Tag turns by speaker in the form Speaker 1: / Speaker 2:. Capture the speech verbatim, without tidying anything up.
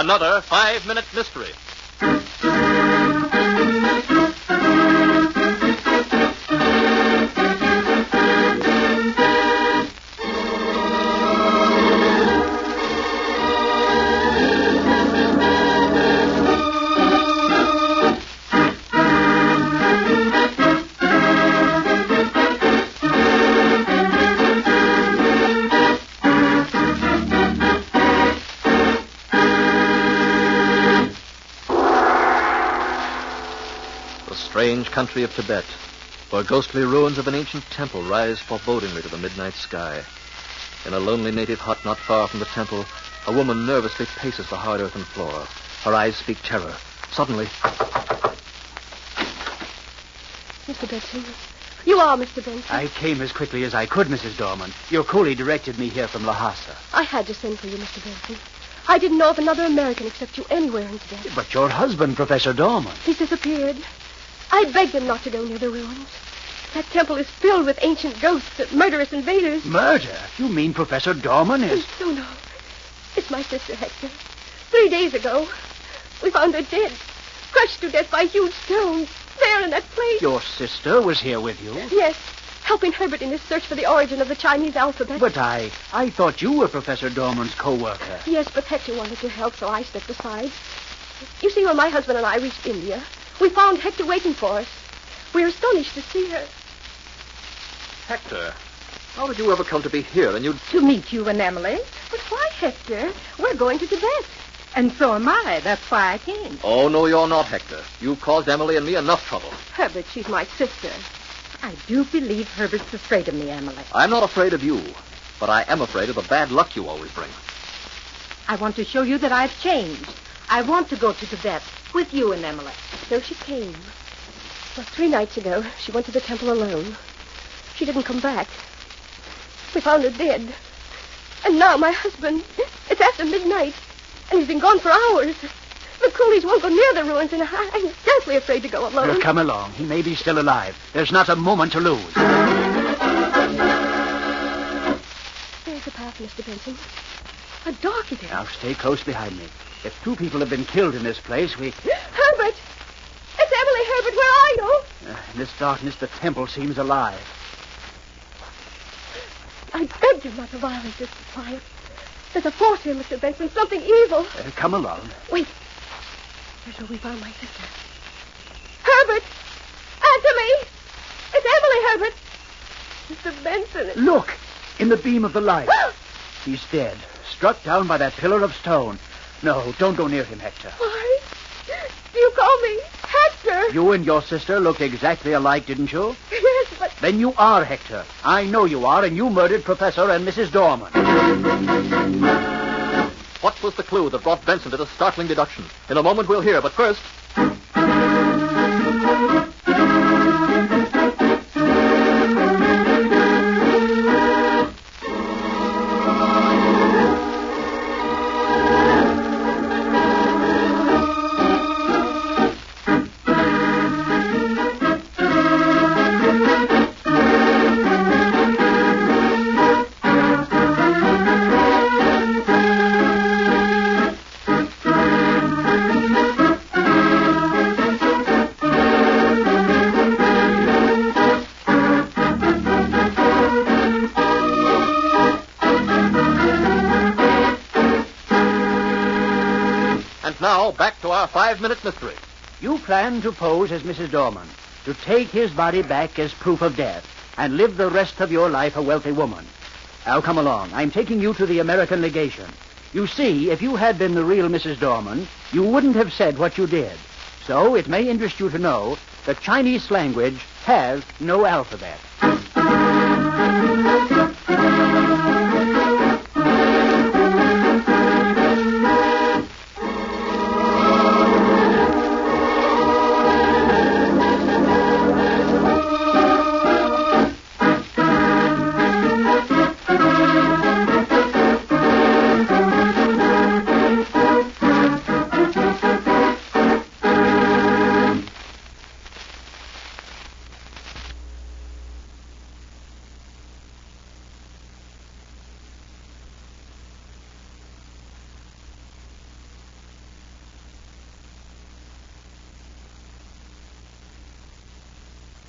Speaker 1: another five-minute mystery. Strange country of Tibet, where ghostly ruins of an ancient temple rise forebodingly to the midnight sky. In a lonely native hut not far from the temple, a woman nervously paces the hard earthen floor. Her eyes speak terror. Suddenly...
Speaker 2: Mister Benson. You are Mister Benson.
Speaker 3: I came as quickly as I could, Missus Dorman. Your coolie directed me here from Lhasa.
Speaker 2: I had to send for you, Mister Benson. I didn't know of another American except you anywhere in Tibet.
Speaker 3: But your husband, Professor Dorman.
Speaker 2: He's disappeared. I begged him not to go near the ruins. That temple is filled with ancient ghosts and murderous invaders.
Speaker 3: Murder? You mean Professor Dorman is...
Speaker 2: No, no. It's my sister, Hector. Three days ago, we found her dead, crushed to death by huge stones, there in that place.
Speaker 3: Your sister was here with you?
Speaker 2: Yes, helping Herbert in his search for the origin of the Chinese alphabet.
Speaker 3: But I... I thought you were Professor Dorman's co-worker.
Speaker 2: Yes, but Hector wanted to help, so I stepped aside. You see, when my husband and I reached India, we found Hector waiting for us. We were astonished to see her.
Speaker 1: Hector, how did you ever come to be here and you...
Speaker 4: To meet you and Emily.
Speaker 2: But why, Hector? We're going to Tibet.
Speaker 4: And so am I. That's why I came.
Speaker 1: Oh, no, you're not, Hector. You've caused Emily and me enough trouble.
Speaker 2: Herbert, she's my sister.
Speaker 4: I do believe Herbert's afraid of me, Emily.
Speaker 1: I'm not afraid of you, but I am afraid of the bad luck you always bring.
Speaker 4: I want to show you that I've changed. I want to go to Tibet with you and Emily.
Speaker 2: So she came. Well, three nights ago, she went to the temple alone. She didn't come back. We found her dead. And now my husband, it's after midnight, and he's been gone for hours. The coolies won't go near the ruins, and I, I'm deathly afraid to go alone.
Speaker 3: Well, come along. He may be still alive. There's not a moment to lose.
Speaker 2: There's the path, Mister Benson. How dark it is.
Speaker 3: Now, stay close behind me. If two people have been killed in this place, we...
Speaker 2: Herbert! It's Emily, Herbert. Where are you?
Speaker 3: Uh, in this darkness, the temple seems alive.
Speaker 2: I begged you not to violate this quiet. There's a force here, Mister Benson. Something evil.
Speaker 3: Uh, come along.
Speaker 2: Wait. Here's where we found my sister. Herbert! Answer me! It's Emily, Herbert! Mister Benson...
Speaker 3: Look! In the beam of the light. He's dead. Struck down by that pillar of stone. No, don't go near him, Hector.
Speaker 2: Why? Do you call me Hector?
Speaker 3: You and your sister looked exactly alike, didn't you?
Speaker 2: Yes, but...
Speaker 3: Then you are Hector. I know you are, and you murdered Professor and Missus Dorman.
Speaker 1: What was the clue that brought Benson to this startling deduction? In a moment we'll hear, but first... Now, back to our five-minute mystery.
Speaker 3: You plan to pose as Missus Dorman, to take his body back as proof of death, and live the rest of your life a wealthy woman. Now, come along. I'm taking you to the American legation. You see, if you had been the real Missus Dorman, you wouldn't have said what you did. So, it may interest you to know that Chinese language has no alphabet.